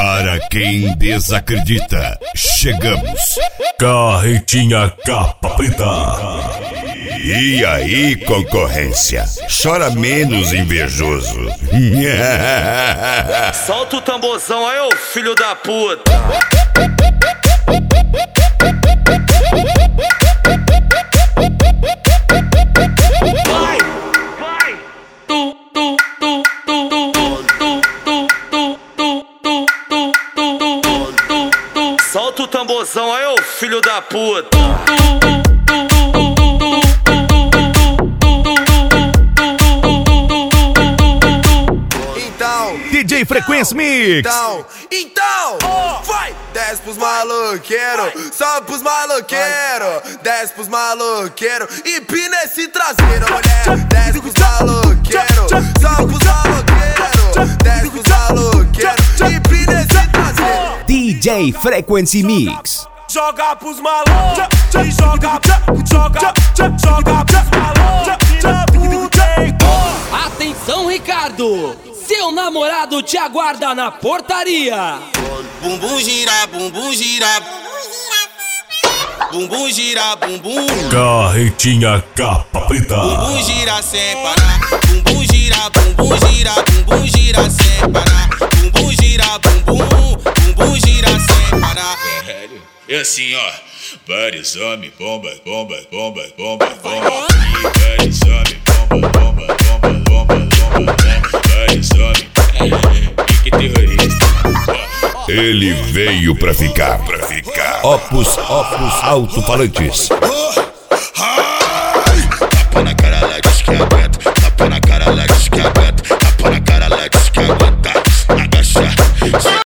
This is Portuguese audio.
Para quem desacredita, chegamos. Carretinha Capa Preta. E aí, concorrência? Chora menos, invejoso. Solta o tamborzão aí, ô filho da puta. Vai, vai. Solta o tamborzão aí, ô filho da puta. DJ Frequência Mix. Então, vai! Desce pros maloqueiros, sobe pros maloqueiros, desce pros maloqueiros, empina esse traseiro, mulher. Desce pros maloqueiros, sobe pros maloqueiros, desce pros maloqueiros, empina esse traseiro. DJ Frequency Mix. Joga pros malucos, joga pros malucos. Atenção, Ricardo! Seu namorado te aguarda na portaria. Bumbum gira, bumbum gira. Bumbum gira, bumbum. Carretinha Capa Preta. Bumbum gira sem parar. Bumbum gira, bumbum gira. Bumbum gira sem parar. Bumbum gira, bumbum. Bumbum gira sem parar. É assim, ó. Vários homens, bomba, bomba, bomba, bomba, bomba. E vários homens, bomba, bomba, bomba, bomba, bomba. Vários homens, pique terrorista. Ele veio pra ficar. Opus Alto-Falantes. Tapa na cara, ela diz que aguenta. Tapa na cara, ela diz que aguenta. Tapa na cara, ela diz que aguenta. Agacha.